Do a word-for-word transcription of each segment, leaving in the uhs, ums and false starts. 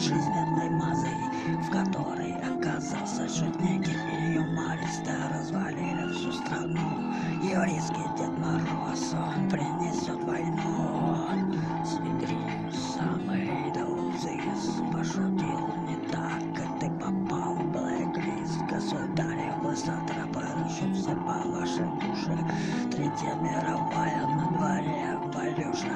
жизненной мазой, в которой оказался шутник и юмориста. Развалили всю страну. Еврейский Дед Мороз, он принесет войну. Свидрин самый доузис пошутил не так, как ты попал в блэк-лист. Государевы сатрапы рыщут все по вашей душе. Третья мировая на дворе, Валюша.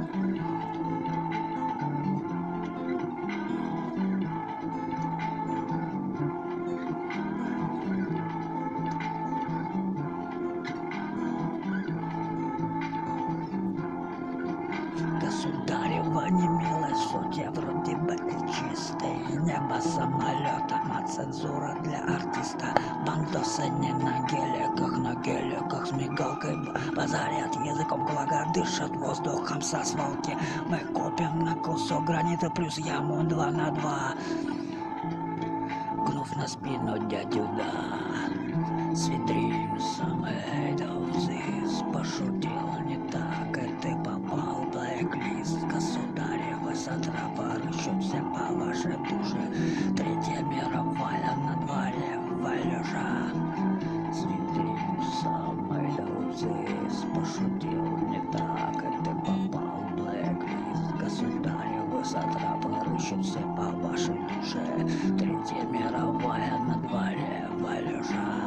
Государева немилость, судья вроде бы и чистый. Небо самолетом, а цензура для артиста. Бандосы не на геликах, на геликах с мигалкой базарят языком, кулага дышат воздухом со свалки. Мы копим на кусок гранита плюс яму два на два, гнув на спину дядю, да. Свидрин самый доузис пошутил не так, и ты попал в блэк-лист. Государевы сатрапы рыщут все по вашей душе. Третья мировая на дворе, Валюша. Свидрин самый доузис пошутил не так, и ты попал в блэк-лист. Государевы сатрапы рыщут все по вашей душе. Третья мировая на дворе, Валюша.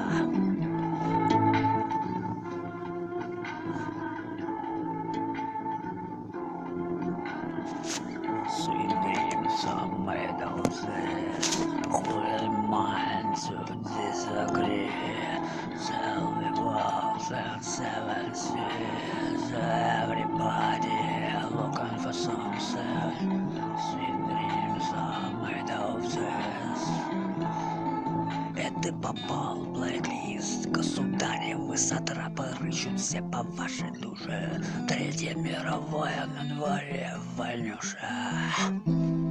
Sweet dreams of meadows, who mind to disagree. Self evolves and seven seas. Everybody looking for something. Sweet dreams of meadows. Это попал в блэк-лист. Государевы сатрапы рыщут все по вашей душе. Третья мировая на дворе, Валюша.